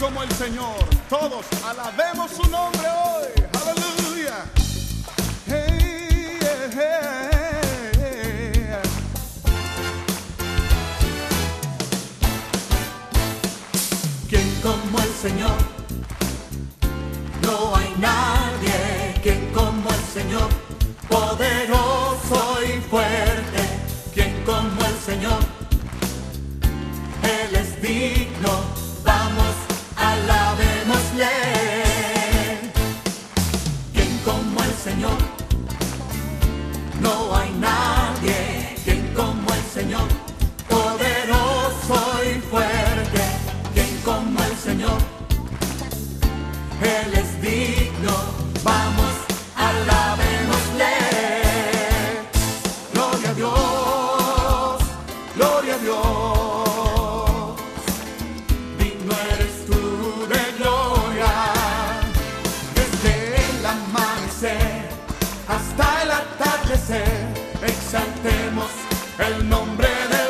como el Señor. Todos alabemos su nombre hoy. Aleluya. Hey, yeah. ¿Quién como el Señor? No hay nadie. ¿Quién como el Señor? Poderoso y fuerte. ¿Quién como el Señor? Él es digno. Vamos, alabémosle. ¿Quién como el Señor? No hay nadie. ¿Quién como el Señor? Poderoso y fuerte. ¿Quién como el Señor? Él es digno. Vamos, alabémosle. Gloria a Dios, gloria a Dios. Digno eres tú de gloria. Desde el amanecer hasta el atardecer, exaltemos el nombre de